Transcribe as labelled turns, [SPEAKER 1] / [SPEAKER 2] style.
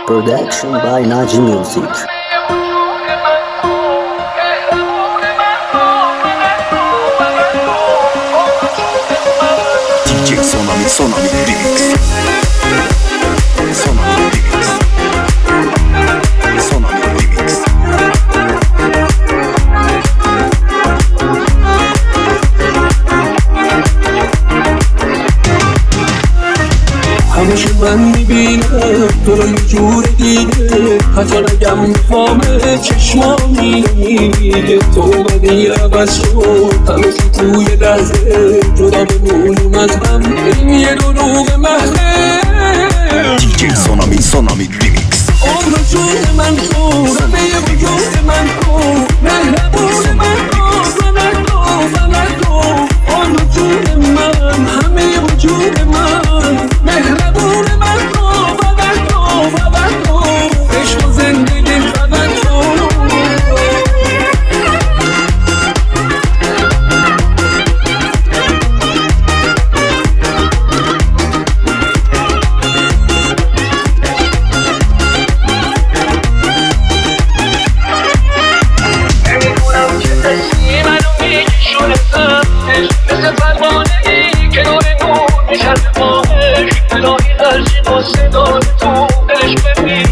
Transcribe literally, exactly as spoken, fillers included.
[SPEAKER 1] Production by Naji Music.
[SPEAKER 2] D J Sonami, Sonami Remix. Sonami Remix. Sonami Remix.
[SPEAKER 3] همیشه من میبینم تو رو یه جور دیگه، حتی نگم میخوام چشمام میگه تو اومدی عوض شد همه چی توی لحظه جدا بمونیم از هم، این یه دروغ محضه.
[SPEAKER 2] دی جی Sonami, Sonami Remix.
[SPEAKER 3] عمر جون من تو همه وجود من تو مهربون من تو فقط تو فقط تو عمر جون من همه وجود من مهربون من تو فقط تو فقط تو عشق و زندگی فقط تو. مثل پروانه ای که نور نور میشن به باهش الهی قرشی با صدای تو دلش ببین